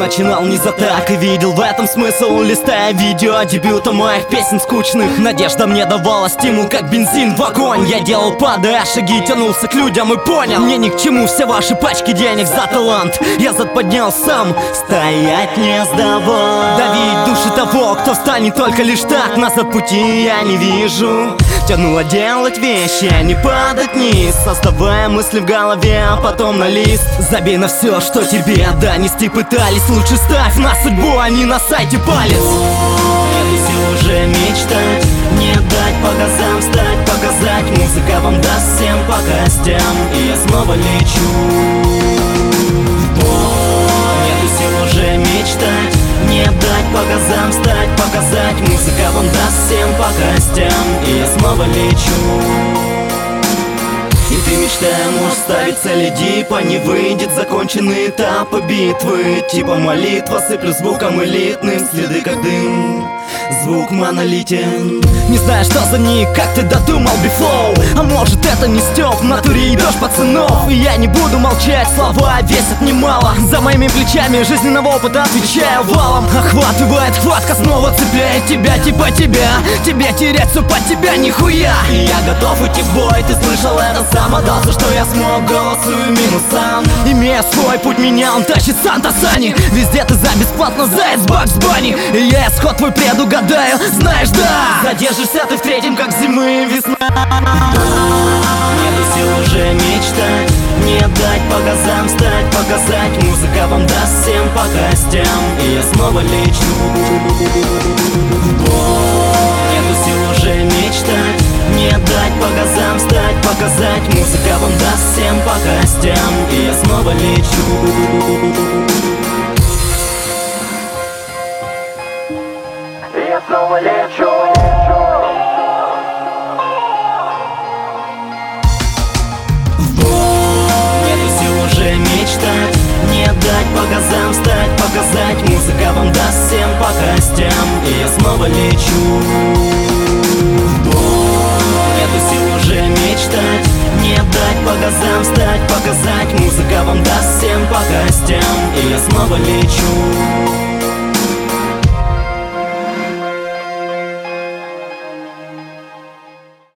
начинал не за так и видел в этом смысл, листая видео дебюта моих песен скучных. Надежда мне давала стимул, как бензин в огонь. Я делал, падая шаги, тянулся к людям и понял: мне ни к чему все ваши пачки денег за талант. Я зад поднял сам, стоять не сдавал. Давить души того, кто встанет только лишь так. Назад пути я не вижу. Тянуло делать вещи, а не падать вниз, создавая мысли в голове, а потом на лист. Забей на все, что тебе донести пытались. Лучше ставь на судьбу, а не на сайте палец. Нету сил уже мечтать, не дать по газам встать, показать. Музыка вам даст всем по костям, и я снова лечу. Нету сил уже мечтать, не дать по газам встать, показать. Музыка вам даст всем по костям, и я снова лечу. И ты, мечтая, можешь ставить цели дипа. Не выйдет законченный этап битвы. Типа молитва, сыплю звуком элитным. Следы как дым, звук монолитен. Не знаю, что за ник, как ты додумал бифлоу. А может это не стёб, в натуре ебёшь пацанов. И я не буду молчать, слова весят немало. За моими плечами жизненного опыта отвечаю валом. Охватывает хватка, снова цепляет тебя, типа тебя. Тебе терять все под тебя нихуя. И я готов идти в бой, ты слышал это сам. Отдался, что я смог, голосую минусам. Имея свой путь, меня он тащит Санта-Сани. Везде ты за бесплатно, заяц Бакс Банни. И я исход твой предугадаю, знаешь, да. Задержишься ты в третьем, как зимы и весна. Нету сил уже мечтать, не дать по газам встать, показать. Музыка вам даст всем по костям, и я снова лечу. Нету сил уже мечтать, не дать по газам встать, показать. Музыка вам даст всем по костям, и я снова лечу. И я снова лечу. Нету сил уже мечтать, не дать по газам встать, показать. Музыка вам даст всем по костям, и я снова лечу. Нету сил уже мечтать, не дать по газам встать, показать. Музыка вам даст всем по костям, и я снова лечу.